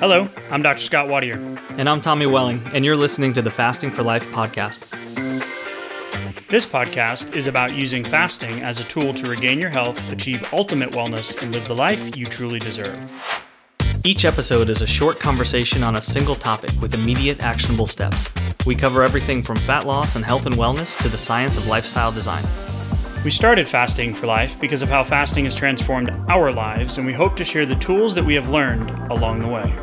Hello, I'm Dr. Scott Watier. And I'm Tommy Welling, and you're listening to the Fasting for Life podcast. This podcast is about using fasting as a tool to regain your health, achieve ultimate wellness, and live the life you truly deserve. Each episode is a short conversation on a single topic with immediate actionable steps. We cover everything from fat loss and health and wellness to the science of lifestyle design. We started Fasting for Life because of how fasting has transformed our lives, and we hope to share the tools that we have learned along the way.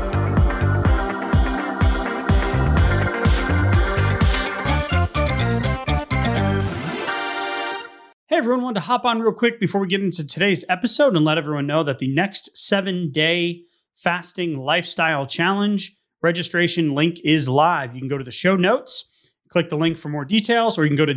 Hey everyone, wanted to hop on real quick before we get into today's episode and let everyone know that the next 7-day fasting lifestyle challenge registration link is live. You can go to the show notes, click the link for more details, or you can go to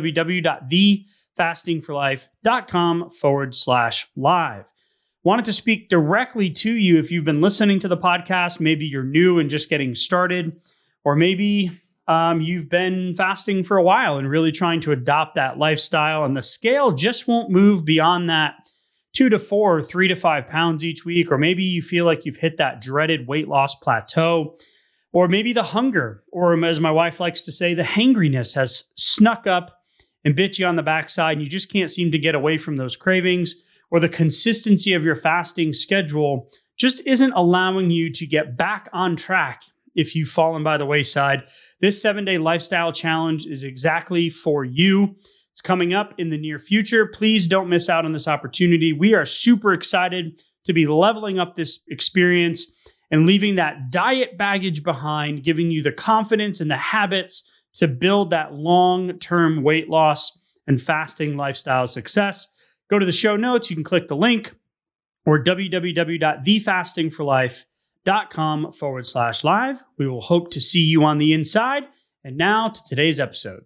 www.thefastingforlife.com/live. Wanted to speak directly to you if you've been listening to the podcast. Maybe you're new and just getting started, or maybe you've been fasting for a while and really trying to adopt that lifestyle, and the scale just won't move beyond that 2 to 4, 3 to 5 pounds each week, or maybe you feel like you've hit that dreaded weight loss plateau, or maybe the hunger, or as my wife likes to say, the hangriness has snuck up and bit you on the backside, and you just can't seem to get away from those cravings, or the consistency of your fasting schedule just isn't allowing you to get back on track if you've fallen by the wayside. This 7-day lifestyle challenge is exactly for you. It's coming up in the near future. Please don't miss out on this opportunity. We are super excited to be leveling up this experience and leaving that diet baggage behind, giving you the confidence and the habits to build that long-term weight loss and fasting lifestyle success. Go to the show notes. You can click the link, or www.thefastingforlife.com/live. We will hope to see you on the inside. And now to today's episode.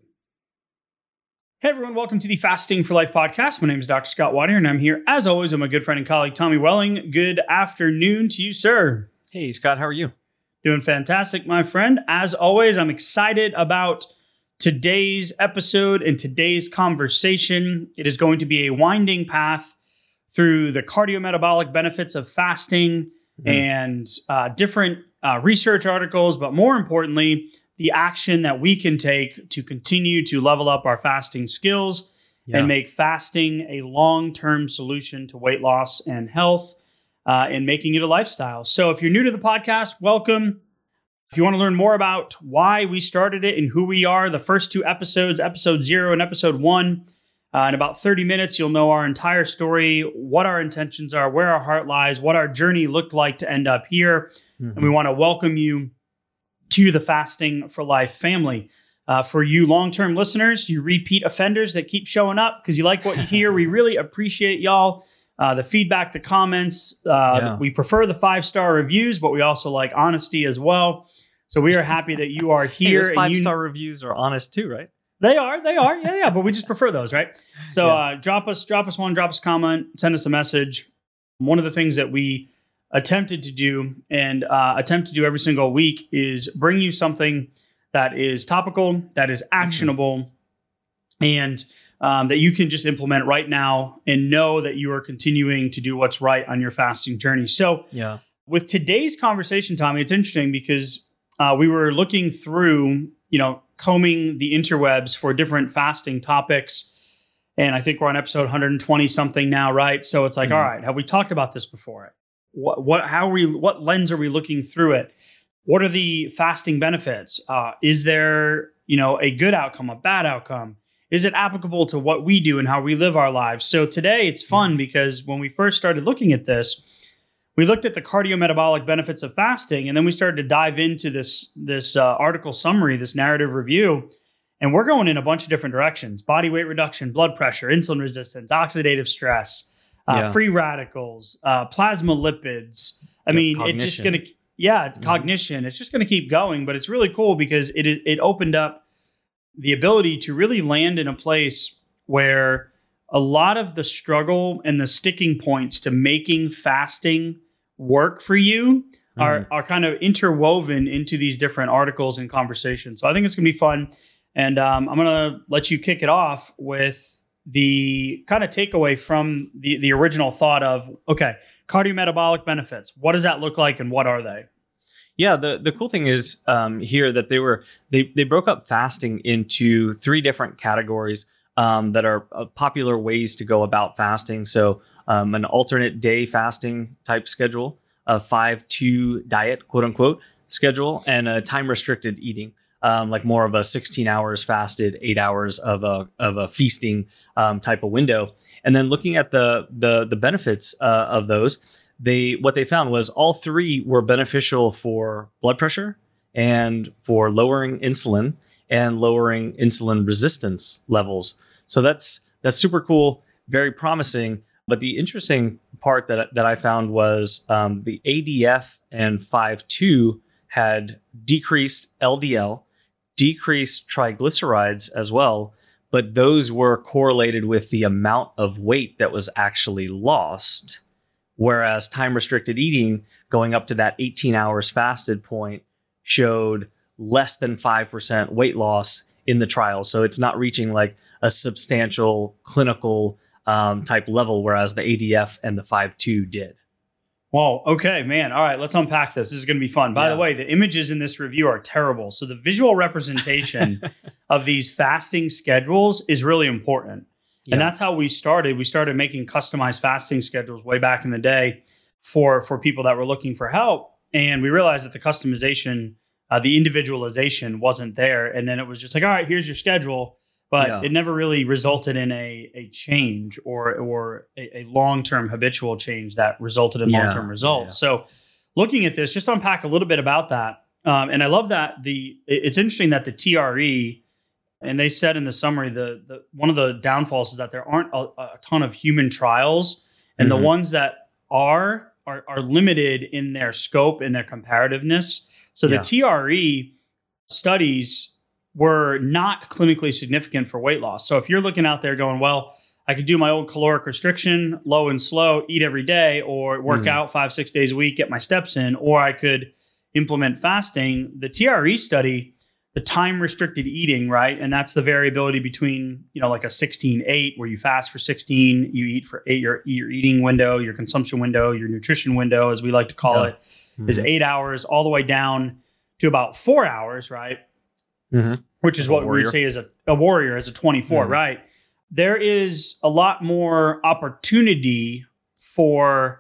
Hey everyone, welcome to the Fasting for Life podcast. My name is Dr. Scott Watier, and I'm here as always with my good friend and colleague, Tommy Welling. Good afternoon to you, sir. Hey, Scott, how are you? Doing fantastic, my friend. As always, I'm excited about today's episode and today's conversation. It is going to be a winding path through the cardiometabolic benefits of fasting and different research articles, but more importantly, the action that we can take to continue to level up our fasting skills and make fasting a long-term solution to weight loss and health and making it a lifestyle. So if you're new to the podcast, welcome. If you want to learn more about why we started it and who we are, the first 2 episodes, episode 0 and episode 1, in about 30 minutes, you'll know our entire story, what our intentions are, where our heart lies, what our journey looked like to end up here. And we want to welcome you to the Fasting for Life family. For you long-term listeners, you repeat offenders that keep showing up because you like what you hear, we really appreciate y'all. The feedback, the comments. We prefer the 5-star reviews, but we also like honesty as well. So we are happy that you are here. Hey, those 5-star reviews are honest too, right? They are. Yeah. But we just prefer those, right? So drop us one, drop us a comment, send us a message. One of the things that we attempted to do and attempt to do every single week is bring you something that is topical, that is actionable, and that you can just implement right now and know that you are continuing to do what's right on your fasting journey. So with today's conversation, Tommy, it's interesting because we were looking through, combing the interwebs for different fasting topics. And I think we're on episode 120 something now, right? So it's like, all right, have we talked about this before? What lens are we looking through it? What are the fasting benefits? Is there, a good outcome, a bad outcome? Is it applicable to what we do and how we live our lives? So today it's fun because when we first started looking at this, we looked at the cardiometabolic benefits of fasting, and then we started to dive into this article summary, this narrative review, and we're going in a bunch of different directions: body weight reduction, blood pressure, insulin resistance, oxidative stress, free radicals, plasma lipids. I mean, cognition. It's just going to, cognition. It's just going to keep going, but it's really cool because it opened up the ability to really land in a place where a lot of the struggle and the sticking points to making fasting work for you are kind of interwoven into these different articles and conversations. So I think it's going to be fun. And I'm going to let you kick it off with the kind of takeaway from the original thought of, okay, cardiometabolic benefits, what does that look like and what are they? Yeah, the cool thing is here that they broke up fasting into 3 different categories that are popular ways to go about fasting. So an alternate day fasting type schedule, a 5-2 diet, quote unquote, schedule, and a time restricted eating. Like more of a 16 hours fasted, 8 hours of a feasting type of window. And then looking at the benefits of those, what they found was all 3 were beneficial for blood pressure and for lowering insulin and lowering insulin resistance levels. So that's super cool, very promising. But the interesting part that I found was the ADF and 5-2 had decreased LDL, decreased triglycerides as well, but those were correlated with the amount of weight that was actually lost. Whereas time restricted eating, going up to that 18 hours fasted point, showed less than 5% weight loss in the trial. So it's not reaching like a substantial clinical type level, whereas the ADF and the 5-2 did. Whoa. Okay, man. All right, let's unpack this. This is going to be fun. By the way, the images in this review are terrible. So the visual representation of these fasting schedules is really important. Yeah. And that's how we started. We started making customized fasting schedules way back in the day for people that were looking for help. And we realized that the customization, the individualization wasn't there. And then it was just like, all right, here's your schedule. But it never really resulted in a change or a long-term habitual change that resulted in long-term results. Yeah. So looking at this, just unpack a little bit about that. And I love that it's interesting that the TRE, and they said in the summary, the one of the downfalls is that there aren't a ton of human trials, and the ones that are limited in their scope and their comparativeness. So the TRE studies were not clinically significant for weight loss. So if you're looking out there going, well, I could do my old caloric restriction, low and slow, eat every day, or work out 5-6 days a week, get my steps in, or I could implement fasting. The TRE study, the time restricted eating, right? And that's the variability between, like a 16-8 where you fast for 16, you eat for 8, your eating window, your consumption window, your nutrition window, as we like to call it, is 8 hours all the way down to about 4 hours, right? Which is what we would say is a warrior, as a 24, right? There is a lot more opportunity for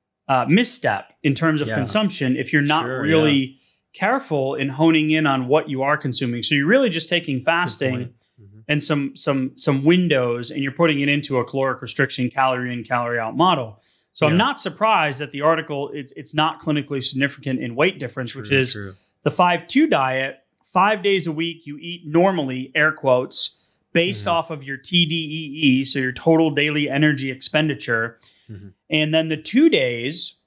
misstep in terms of consumption if you're not really careful in honing in on what you are consuming. So you're really just taking fasting and some windows, and you're putting it into a caloric restriction, calorie in, calorie out model. So I'm not surprised that the article, it's not clinically significant in weight difference, which is the 5-2 diet. 5 days a week, you eat normally, air quotes, based off of your TDEE, so your total daily energy expenditure. And then the 2 days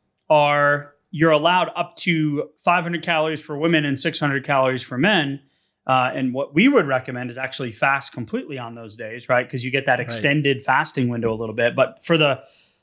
you're allowed up to 500 calories for women and 600 calories for men. And what we would recommend is actually fast completely on those days, right? Because you get that extended fasting window a little bit. But for the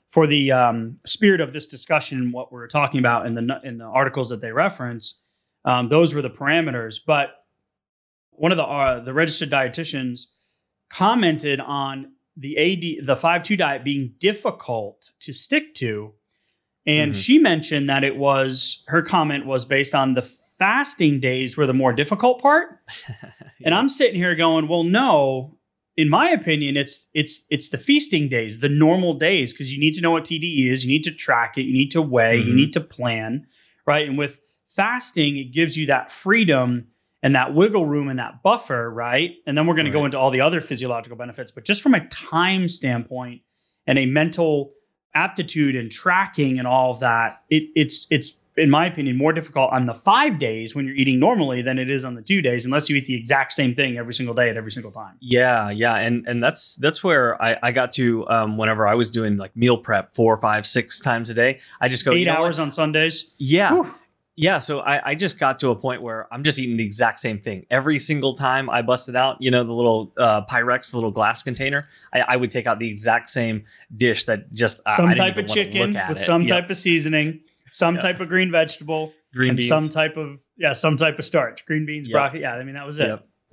spirit of this discussion, what we're talking about in the articles that they reference, those were the parameters. But one of the registered dietitians commented on the 5-2 diet being difficult to stick to. And she mentioned that her comment was based on the fasting days were the more difficult part. And I'm sitting here going, well, no, in my opinion, it's the feasting days, the normal days, because you need to know what TDE is. You need to track it. You need to weigh, you need to plan, right? And with fasting, it gives you that freedom and that wiggle room and that buffer, right? And then we're going to go into all the other physiological benefits. But just from a time standpoint and a mental aptitude and tracking and all of that, it's in my opinion, more difficult on the 5 days when you're eating normally than it is on the 2 days, unless you eat the exact same thing every single day at every single time. Yeah. And that's where I got to whenever I was doing like meal prep 4, 5, 6 times a day. I just go 8 hours on Sundays. Yeah. Whew. Yeah. So I just got to a point where I'm just eating the exact same thing. Every single time I busted out, the little Pyrex, the little glass container, I would take out the exact same dish that just some type of chicken with some type of seasoning, some type of green vegetable, green beans, some type of starch, green beans, broccoli. Yeah. I mean, that was it.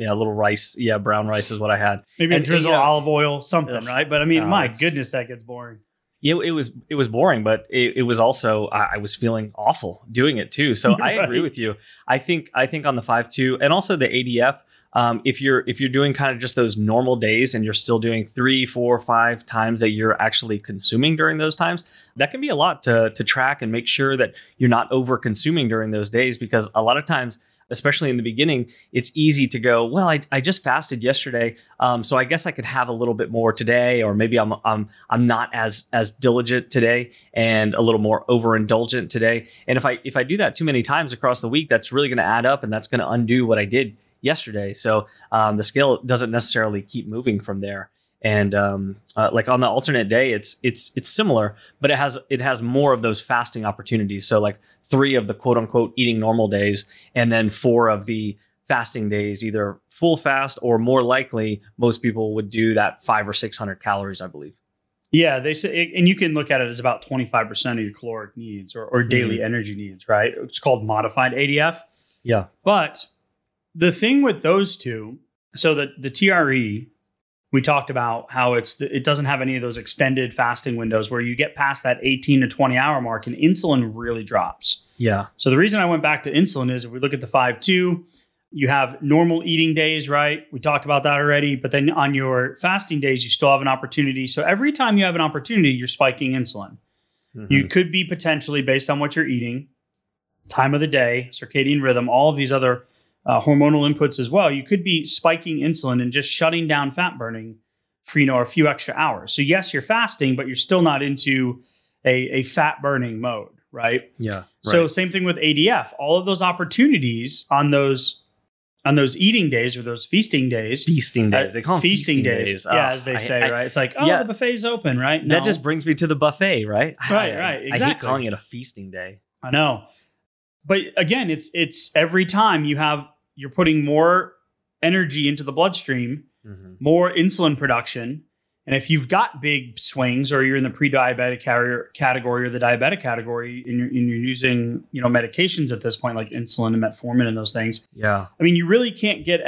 a little rice. Yeah, brown rice is what I had. Maybe And, a drizzle you know, olive oil, something, right? But I mean, no, my it's- goodness, that gets boring. Yeah, it was boring, but it was also I was feeling awful doing it too. So I agree Right. with you. I think on the 5-2 and also the ADF, if you're doing kind of just those normal days and you're still doing 3, 4, 5 times that you're actually consuming during those times, that can be a lot to track and make sure that you're not over consuming during those days, because a lot of times, especially in the beginning, it's easy to go, well, I just fasted yesterday, so I guess I could have a little bit more today, or maybe I'm not as diligent today and a little more overindulgent today. And if I do that too many times across the week, that's really going to add up, and that's going to undo what I did yesterday. So the scale doesn't necessarily keep moving from there. And like on the alternate day, it's similar, but it has more of those fasting opportunities. So like 3 of the quote unquote eating normal days, and then 4 of the fasting days, either full fast or more likely most people would do that 500 or 600 calories, I believe. Yeah, they say, and you can look at it as about 25% of your caloric needs or daily energy needs, right? It's called modified ADF. Yeah. But the thing with those two, so the TRE, we talked about how it doesn't have any of those extended fasting windows where you get past that 18 to 20 hour mark and insulin really drops. Yeah. So the reason I went back to insulin is if we look at the 5-2, you have normal eating days, right? We talked about that already. But then on your fasting days, you still have an opportunity. So every time you have an opportunity, you're spiking insulin. Mm-hmm. You could be potentially, based on what you're eating, time of the day, circadian rhythm, all of these other hormonal inputs as well, you could be spiking insulin and just shutting down fat burning for a few extra hours. So yes, you're fasting, but you're still not into a fat burning mode, right? Yeah. Right. So same thing with ADF. All of those opportunities on those eating days or those feasting days. Feasting days. They call them feasting days. Yeah, as they say, right? It's like, the buffet's open, right? No. That just brings me to the buffet, right? Right, exactly. I hate calling it a feasting day. I know. But again, it's every time you're putting more energy into the bloodstream, more insulin production. And if you've got big swings or you're in the pre-diabetic category or the diabetic category and you're using, medications at this point, like insulin and metformin and those things. Yeah. I mean, you really can't get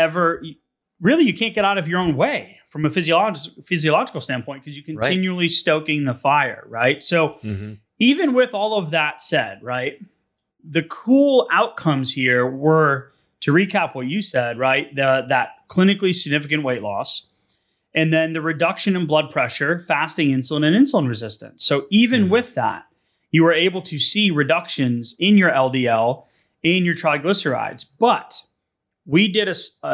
out of your own way from a physiological standpoint because you're continually stoking the fire, right? So even with all of that said, right, the cool outcomes here were, to recap what you said, right, that clinically significant weight loss, and then the reduction in blood pressure, fasting insulin, and insulin resistance. So even with that, you were able to see reductions in your LDL, in your triglycerides. But we did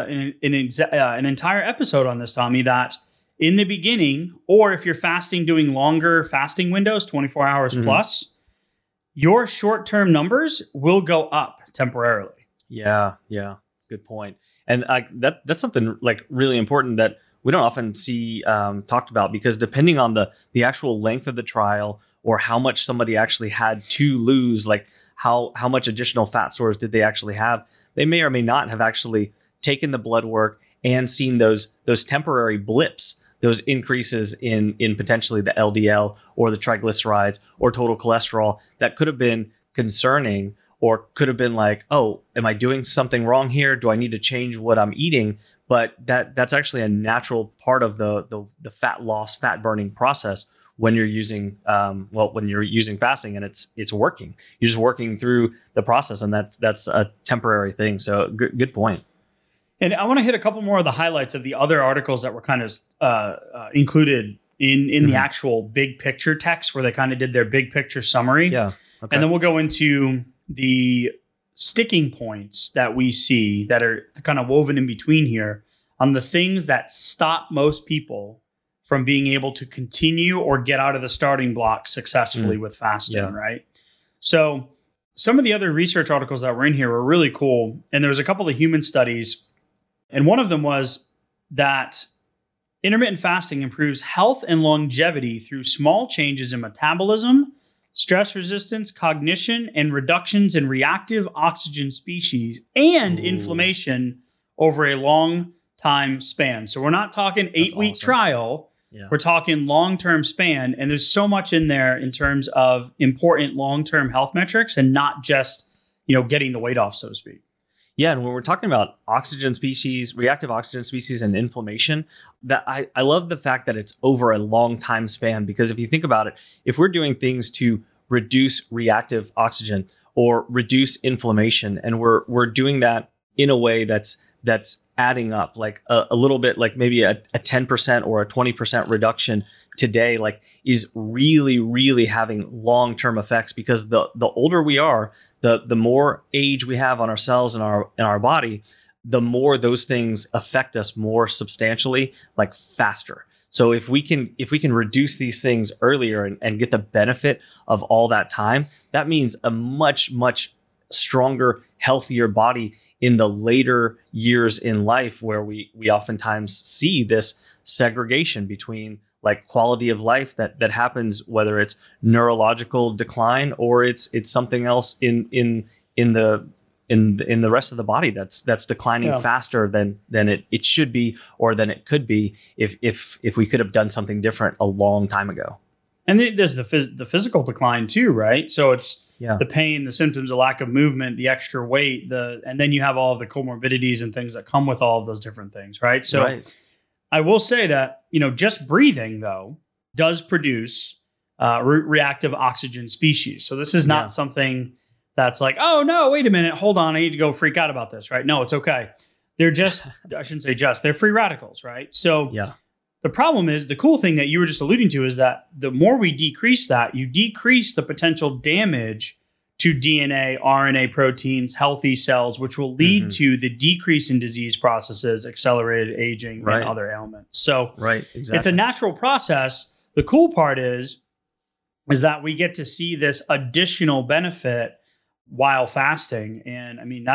an entire episode on this, Tommy, that in the beginning, or if you're fasting, doing longer fasting windows, 24 hours plus, your short-term numbers will go up temporarily. Yeah. Good point. And that's something like really important that we don't often see talked about, because depending on the actual length of the trial or how much somebody actually had to lose, like how much additional fat stores did they actually have, they may or may not have actually taken the blood work and seen those temporary blips, those increases in potentially the LDL or the triglycerides or total cholesterol that could have been concerning, or could have been like, oh, am I doing something wrong here? Do I need to change what I'm eating? But that's actually a natural part of the fat loss, fat burning process when you're using fasting, and it's working. You're just working through the process, and that's a temporary thing. So good point. And I want to hit a couple more of the highlights of the other articles that were kind of included in the actual big picture text, where they kind of did their big picture summary. Yeah. Okay. And then we'll go into the sticking points that we see that are kind of woven in between here on the things that stop most people from being able to continue or get out of the starting block successfully with fasting, right? So some of the other research articles that were in here were really cool. And there was a couple of human studies. And one of them was that intermittent fasting improves health and longevity through small changes in metabolism, stress resistance, cognition, and reductions in reactive oxygen species and inflammation over a long time span. So we're not talking 8-week trial. Yeah. We're talking long-term span. And there's so much in there in terms of important long-term health metrics and not just, getting the weight off, so to speak. Yeah, and when we're talking about oxygen species, reactive oxygen species, and inflammation, that I love the fact that it's over a long time span, because if you think about it, if we're doing things to reduce reactive oxygen or reduce inflammation, and we're doing that in a way that's adding up, like a little bit, like maybe a 10% or a 20% reduction today, like is really, really having long-term effects, because the older we are, the more age we have on our cells in our body, the more those things affect us more substantially, like faster. So if we can reduce these things earlier and get the benefit of all that time, that means a much, much stronger, healthier body in the later years in life, where we oftentimes see this segregation between like quality of life that happens, whether it's neurological decline or it's something else in the rest of the body that's declining faster than it should be, or than it could be if we could have done something different a long time ago. And there's the physical decline too, right? So it's the pain, the symptoms, the lack of movement, the extra weight, and then you have all of the comorbidities and things that come with all of those different things, right? So I will say that, just breathing though does produce reactive oxygen species. So this is not something that's like, oh no, wait a minute, hold on, I need to go freak out about this, right? No, it's okay. They're just, I shouldn't say just, they're free radicals, right? So the problem is, the cool thing that you were just alluding to is that the more we decrease that, you decrease the potential damage to DNA, RNA, proteins, healthy cells, which will lead to the decrease in disease processes, accelerated aging, and other ailments. So it's a natural process. The cool part is that we get to see this additional benefit while fasting. And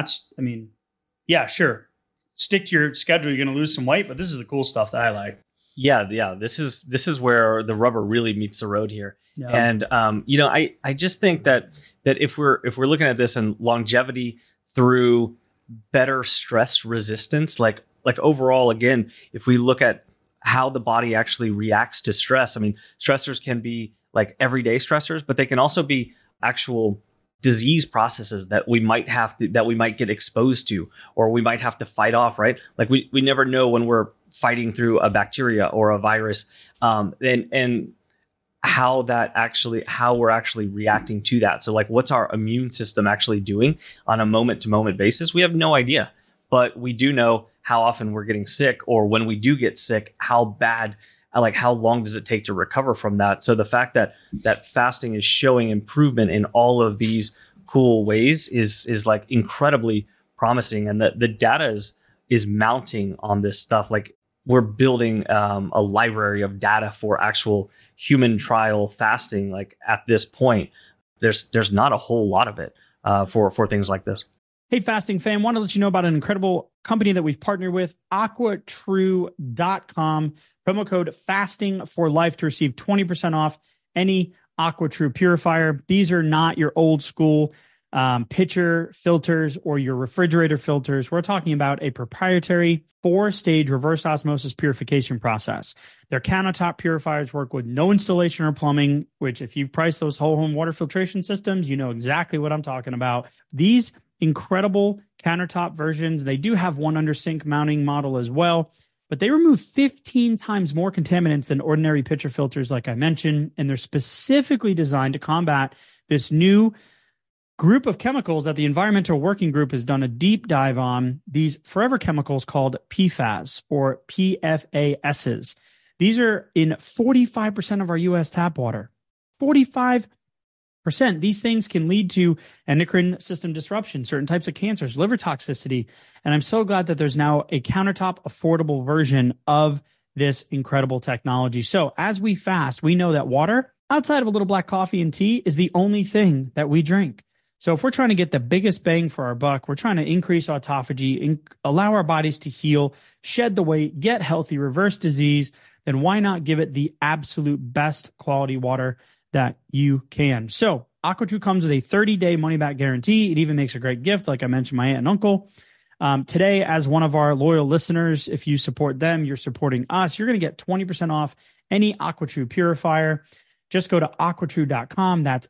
yeah, sure. Stick to your schedule. You're going to lose some weight, but this is the cool stuff that I like. Yeah. This is where the rubber really meets the road here. Yeah. And I just think that if we're looking at this in longevity through better stress resistance, like overall, again, if we look at how the body actually reacts to stress, stressors can be like everyday stressors, but they can also be actual disease processes that we might get exposed to, or we might have to fight off, right? Like we never know when we're fighting through a bacteria or a virus, and how we're actually reacting to that. So like, what's our immune system actually doing on a moment to moment basis? We have no idea, but we do know how often we're getting sick, or when we do get sick, how bad, like how long does it take to recover from that? So the fact that fasting is showing improvement in all of these cool ways is like incredibly promising. And the data is mounting on this stuff. Like we're building a library of data for actual human trial fasting. Like at this point, there's not a whole lot of it for things like this. Hey, fasting fam, want to let you know about an incredible company that we've partnered with, AquaTrue.com. Promo code fasting for life to receive 20% off any AquaTrue purifier. These are not your old school pitcher filters or your refrigerator filters. We're talking about a proprietary 4-stage reverse osmosis purification process. Their countertop purifiers work with no installation or plumbing, which if you've priced those whole home water filtration systems, you know exactly what I'm talking about. These incredible countertop versions, they do have one under sink mounting model as well, but they remove 15 times more contaminants than ordinary pitcher filters, like I mentioned, and they're specifically designed to combat this new group of chemicals that the Environmental Working Group has done a deep dive on, these forever chemicals called PFAS or PFASs. These are in 45% of our U.S. tap water. 45%. These things can lead to endocrine system disruption, certain types of cancers, liver toxicity. And I'm so glad that there's now a countertop affordable version of this incredible technology. So as we fast, we know that water, outside of a little black coffee and tea, is the only thing that we drink. So if we're trying to get the biggest bang for our buck, we're trying to increase autophagy, allow our bodies to heal, shed the weight, get healthy, reverse disease, then why not give it the absolute best quality water that you can? So AquaTrue comes with a 30-day money-back guarantee. It even makes a great gift, like I mentioned, my aunt and uncle. Today, as one of our loyal listeners, if you support them, you're supporting us. You're going to get 20% off any AquaTrue purifier. Just go to aquatrue.com. That's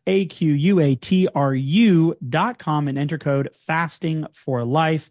AQUATRU.com and enter code fasting for life.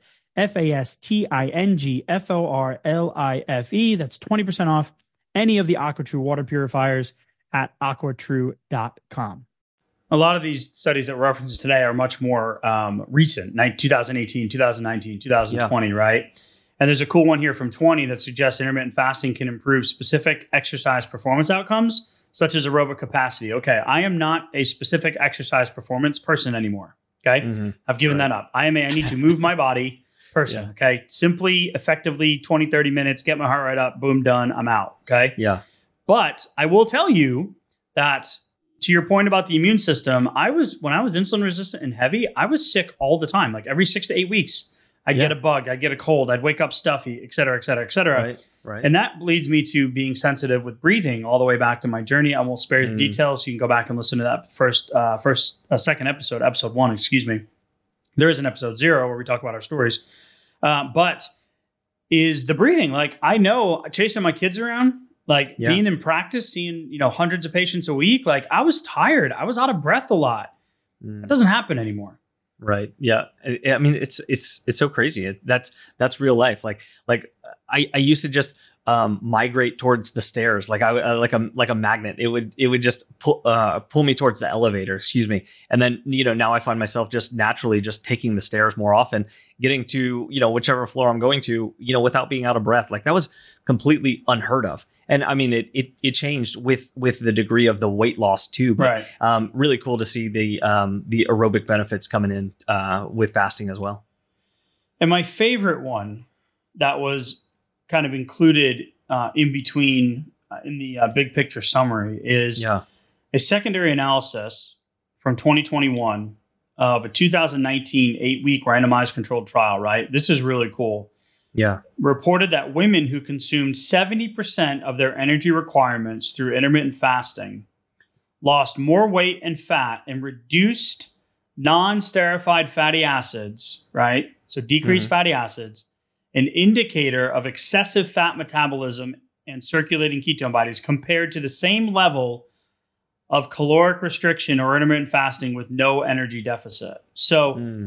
FASTINGFORLIFE. That's 20% off any of the AquaTrue water purifiers at aquatrue.com. A lot of these studies that we're referencing today are much more recent, 2018, 2019, 2020, right? And there's a cool one here from 20 that suggests intermittent fasting can improve specific exercise performance outcomes, such as aerobic capacity. Okay, I am not a specific exercise performance person anymore. Okay, I've given that up. I need to move my body person. Okay, simply, effectively, 20, 30 minutes, get my heart rate up, boom, done, I'm out. Okay. Yeah. But I will tell you that, to your point about the immune system, when I was insulin resistant and heavy, I was sick all the time. Like every 6 to 8 weeks, I'd get a bug, I'd get a cold, I'd wake up stuffy, et cetera, et cetera, et cetera. Right. And that leads me to being sensitive with breathing all the way back to my journey. I won't spare you the details. You can go back and listen to that second episode, episode 1, excuse me. There is an episode 0 where we talk about our stories. But is the breathing, like I know chasing my kids around, like being in practice, seeing, hundreds of patients a week, like I was tired. I was out of breath a lot. That doesn't happen anymore. Right. Yeah. I mean, it's so crazy. That's real life. Like I used to just migrate towards the stairs, like like a magnet. It would just pull me towards the elevator. Excuse me. And then now I find myself just naturally just taking the stairs more often, getting to whichever floor I'm going to without being out of breath. Like that was completely unheard of. And I mean, it changed with the degree of the weight loss too. But really cool to see the aerobic benefits coming in with fasting as well. And my favorite one that was kind of included in between in the big picture summary is a secondary analysis from 2021 of a 2019 8-week randomized controlled trial. Right, this is really cool. Yeah, reported that women who consumed 70% of their energy requirements through intermittent fasting lost more weight and fat and reduced non-sterified fatty acids. Right, so decreased fatty acids, an indicator of excessive fat metabolism and circulating ketone bodies, compared to the same level of caloric restriction or intermittent fasting with no energy deficit. So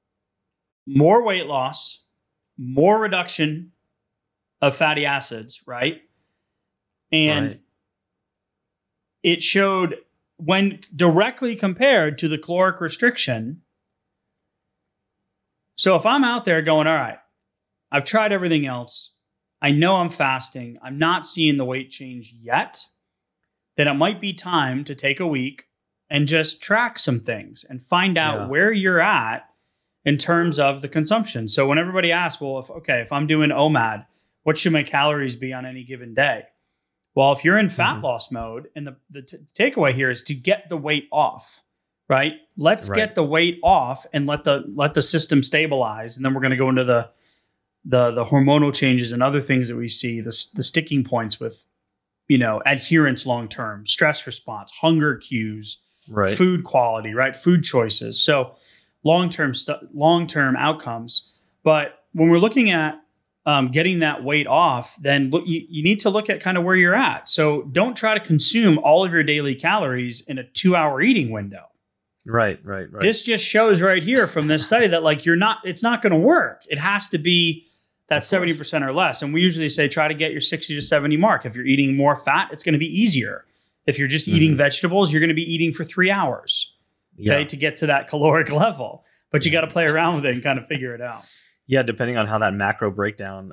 more weight loss, more reduction of fatty acids, right? And it showed, when directly compared to the caloric restriction. So if I'm out there going, all right, I've tried everything else, I know I'm fasting, I'm not seeing the weight change yet, then it might be time to take a week and just track some things and find out where you're at in terms of the consumption. So when everybody asks, well, if I'm doing OMAD, what should my calories be on any given day? Well, if you're in fat loss mode, and the takeaway here is to get the weight off, right? Let's get the weight off and let the system stabilize. And then we're going to go into the hormonal changes and other things that we see, the sticking points with, adherence long-term, stress response, hunger cues, food quality, right? Food choices. So long-term outcomes. But when we're looking at getting that weight off, then you need to look at kind of where you're at. So don't try to consume all of your daily calories in a 2-hour eating window. Right. This just shows right here from this study that it's not going to work. It has to be that 70% or less. And we usually say, try to get your 60 to 70 mark. If you're eating more fat, it's going to be easier. If you're just eating vegetables, you're going to be eating for 3 hours, to get to that caloric level. But you got to play around with it and kind of figure it out. Yeah, depending on how that macro breakdown,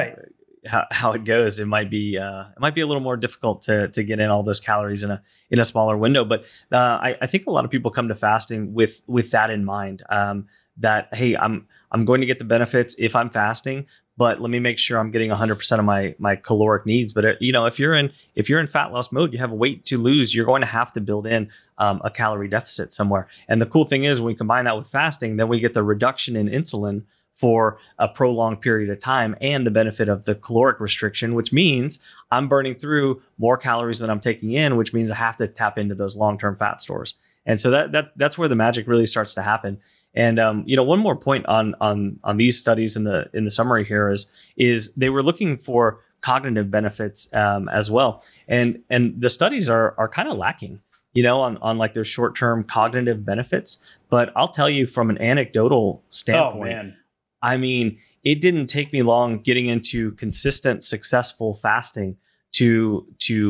how it goes, it might be a little more difficult to get in all those calories in a smaller window. But I think a lot of people come to fasting with that in mind. That, hey, I'm going to get the benefits if I'm fasting, but let me make sure I'm getting 100% of my caloric needs. But if you're in fat loss mode, you have weight to lose, you're going to have to build in a calorie deficit somewhere. And the cool thing is, when we combine that with fasting, then we get the reduction in insulin for a prolonged period of time and the benefit of the caloric restriction, which means I'm burning through more calories than I'm taking in, which means I have to tap into those long-term fat stores. And so that's where the magic really starts to happen. And one more point on these studies in the summary here is they were looking for cognitive benefits as well. And the studies are kind of lacking, on like their short-term cognitive benefits. But I'll tell you from an anecdotal standpoint, I mean, it didn't take me long getting into consistent, successful fasting to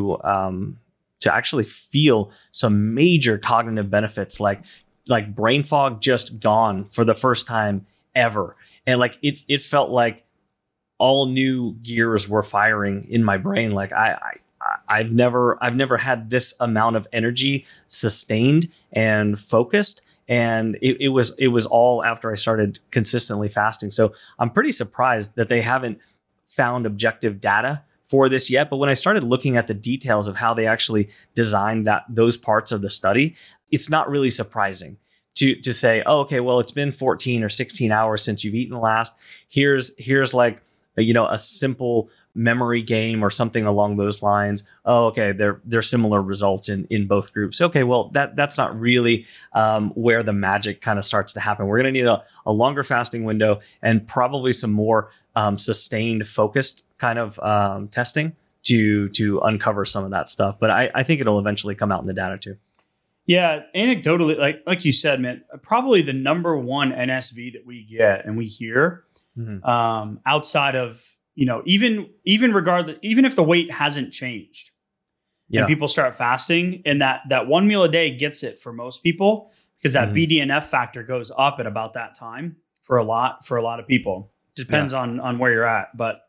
actually feel some major cognitive benefits, like brain fog just gone for the first time ever. And like it felt like all new gears were firing in my brain. Like I've never had this amount of energy sustained and focused. And it was all after I started consistently fasting. So I'm pretty surprised that they haven't found objective data for this yet. But when I started looking at the details of how they actually designed those parts of the study, it's not really surprising to say, oh, okay, well, it's been 14 or 16 hours since you've eaten last. Here's like, a simple memory game or something along those lines. Oh, okay, they're similar results in both groups. Okay, well, that's not really where the magic kind of starts to happen. We're going to need a longer fasting window and probably some more sustained, focused kind of testing to uncover some of that stuff. But I think it'll eventually come out in the data too. Yeah, anecdotally, like you said, man, probably the number one NSV that we get and we hear outside of, even regardless, even if the weight hasn't changed and people start fasting, and that one meal a day gets it for most people, because that BDNF factor goes up at about that time for a lot of people. Depends on where you're at, but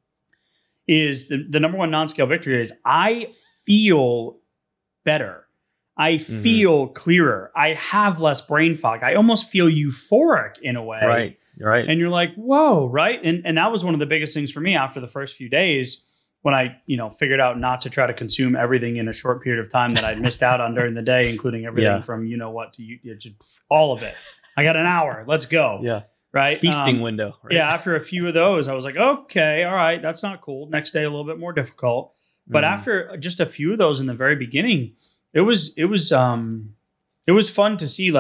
is the number one non-scale victory is I feel better. I feel clearer. I have less brain fog. I almost feel euphoric in a way. Right. And you're like, whoa, right? And that was one of the biggest things for me after the first few days, when I, figured out not to try to consume everything in a short period of time that I'd missed out on during the day, including everything from what to all of it. I got an hour. Let's go. Yeah. Right. Feasting window. Right? Yeah. After a few of those, I was like, okay, all right, that's not cool. Next day, a little bit more difficult. But after just a few of those in the very beginning, it was fun to see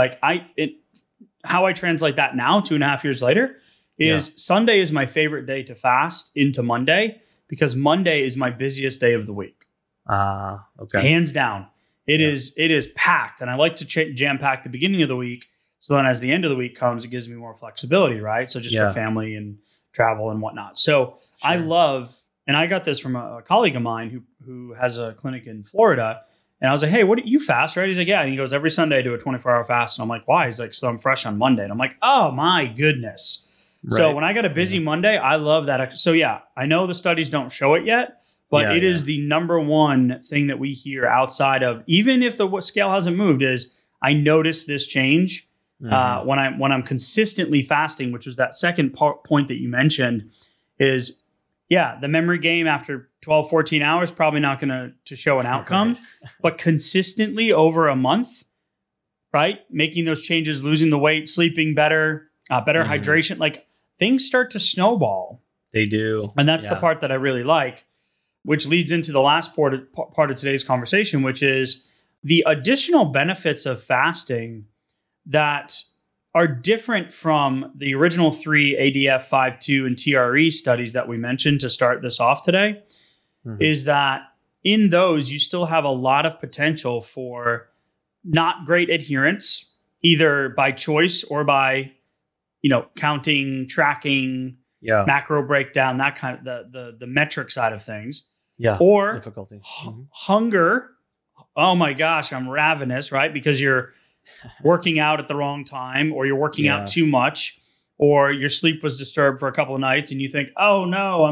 how I translate that now 2.5 years later is Sunday is my favorite day to fast into Monday, because Monday is my busiest day of the week. Okay. Hands down. It is packed. And I like to jam pack the beginning of the week. So then as the end of the week comes, it gives me more flexibility, right? So just for family and travel and whatnot. So I love, and I got this from a colleague of mine who has a clinic in Florida. And I was like, hey, what do you fast, right? He's like, yeah. And he goes, every Sunday I do a 24-hour fast. And I'm like, why? He's like, so I'm fresh on Monday. And I'm like, oh my goodness. Right. So when I got a busy Monday, I love that. So yeah, I know the studies don't show it yet, but it is the number one thing that we hear outside of, even if the scale hasn't moved, is I notice this change when I'm consistently fasting, which was that second point that you mentioned, is the memory game after 12, 14 hours, probably not going to show an outcome, but consistently over a month, right? Making those changes, losing the weight, sleeping better, better hydration, like things start to snowball. They do. And that's the part that I really like, which leads into the last part of today's conversation, which is the additional benefits of fasting that are different from the original 3 ADF 5.2 and TRE studies that we mentioned to start this off today, is that in those, you still have a lot of potential for not great adherence, either by choice or by, counting, tracking, macro breakdown, that kind of the metric side of things. Yeah. Or difficulty. Hunger. Oh my gosh, I'm ravenous, right? Because you're working out at the wrong time, or you're working out too much, or your sleep was disturbed for a couple of nights and you think, oh no,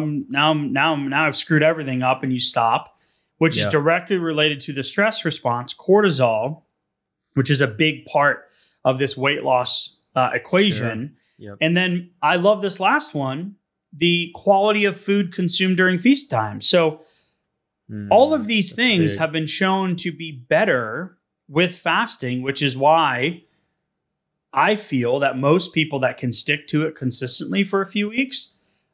I've screwed everything up, and you stop, which is directly related to the stress response, cortisol, which is a big part of this weight loss equation. Sure. Yep. And then I love this last one, the quality of food consumed during feast time. So all of these things have been shown to be better with fasting, which is why I feel that most people that can stick to it consistently for a few weeks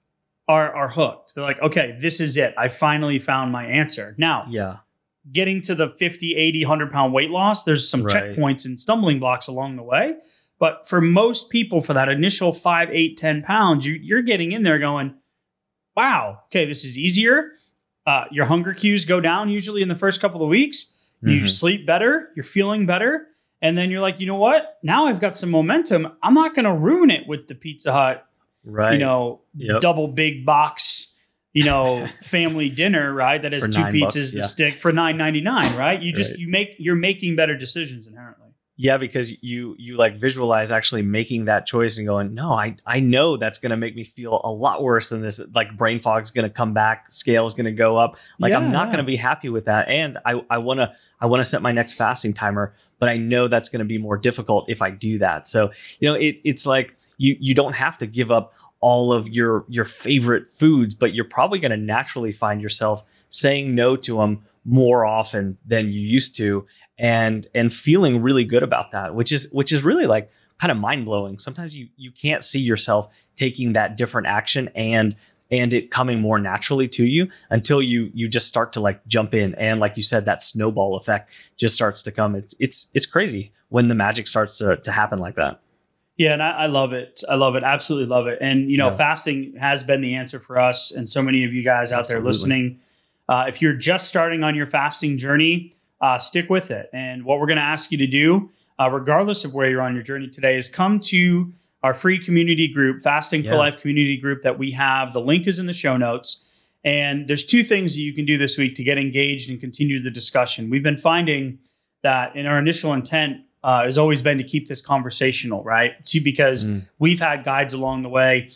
are hooked. They're like, okay, this is it. I finally found my answer. Now, getting to the 50, 80, 100-pound weight loss, there's some checkpoints and stumbling blocks along the way. But for most people, for that initial 5, 8, 10 pounds, you're getting in there going, wow, okay, this is easier. Your hunger cues go down usually in the first couple of weeks. You sleep better, you're feeling better. And then you're like, you know what? Now I've got some momentum. I'm not going to ruin it with the Pizza Hut, double big box, family dinner, right? That has for 2 pizzas to stick for $9.99, right? You're making better decisions inherently. Yeah, because you like visualize actually making that choice and going, no, I know that's going to make me feel a lot worse than this. Like brain fog is going to come back, scale is going to go up. Like I'm not going to be happy with that, and I want to set my next fasting timer, but I know that's going to be more difficult if I do that. So it's like you don't have to give up all of your favorite foods, but you're probably going to naturally find yourself saying no to them more often than you used to, and feeling really good about that, which is really like kind of mind blowing. Sometimes you can't see yourself taking that different action and it coming more naturally to you until you just start to like jump in, and like you said, that snowball effect just starts to come. It's crazy when the magic starts to happen like that. Yeah, and I love it. I love it. Absolutely love it. And fasting has been the answer for us and so many of you guys out there listening. If you're just starting on your fasting journey, stick with it. And what we're going to ask you to do, regardless of where you're on your journey today, is come to our free community group, Fasting for Life community group that we have. The link is in the show notes. And there's 2 things that you can do this week to get engaged and continue the discussion. We've been finding that in our initial intent has always been to keep this conversational, right? Because we've had guides along the way.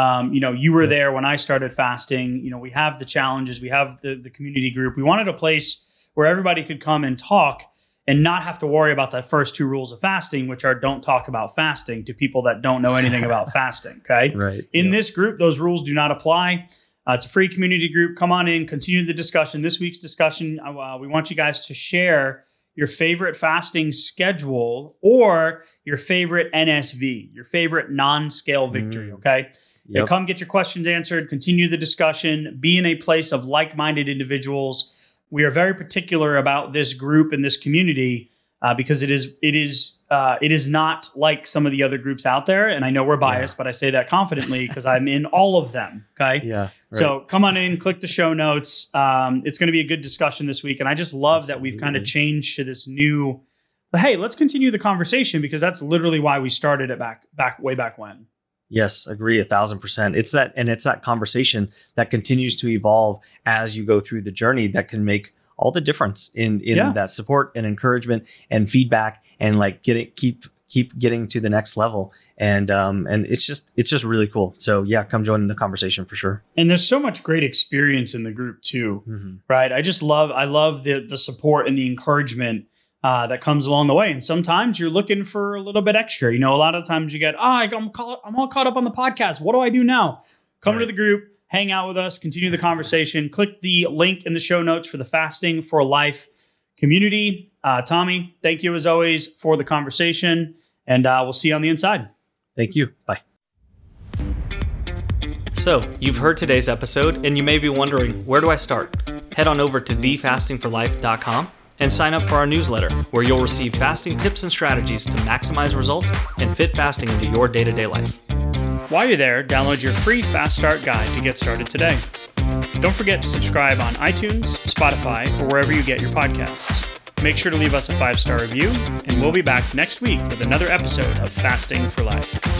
You were there when I started fasting. We have the challenges. We have the community group. We wanted a place where everybody could come and talk and not have to worry about the first 2 rules of fasting, which are don't talk about fasting to people that don't know anything about fasting. Okay. Right. In this group, those rules do not apply. It's a free community group. Come on in, continue the discussion. This week's discussion, we want you guys to share your favorite fasting schedule or your favorite NSV, your favorite non-scale victory. Okay. Yep. Come get your questions answered, continue the discussion, be in a place of like-minded individuals. We are very particular about this group and this community because it is not like some of the other groups out there. And I know we're biased, but I say that confidently because I'm in all of them. Okay. Yeah. Right. So come on in, click the show notes. It's going to be a good discussion this week. And I just love that we've kind of changed to this new, hey, let's continue the conversation because that's literally why we started it way back when. Yes, agree 1,000%. It's that conversation that continues to evolve as you go through the journey that can make all the difference in that support and encouragement and feedback and like keep getting to the next level. And it's just really cool. So yeah, come join in the conversation for sure. And there's so much great experience in the group too, right? I love the support and the encouragement that comes along the way. And sometimes you're looking for a little bit extra. A lot of times you get, I'm all caught up on the podcast. What do I do now? Come to the group, hang out with us, continue the conversation. Click the link in the show notes for the Fasting for Life community. Tommy, thank you as always for the conversation. And we'll see you on the inside. Thank you. Bye. So you've heard today's episode and you may be wondering, where do I start? Head on over to thefastingforlife.com and sign up for our newsletter, where you'll receive fasting tips and strategies to maximize results and fit fasting into your day-to-day life. While you're there, download your free Fast Start guide to get started today. Don't forget to subscribe on iTunes, Spotify, or wherever you get your podcasts. Make sure to leave us a 5-star review, and we'll be back next week with another episode of Fasting for Life.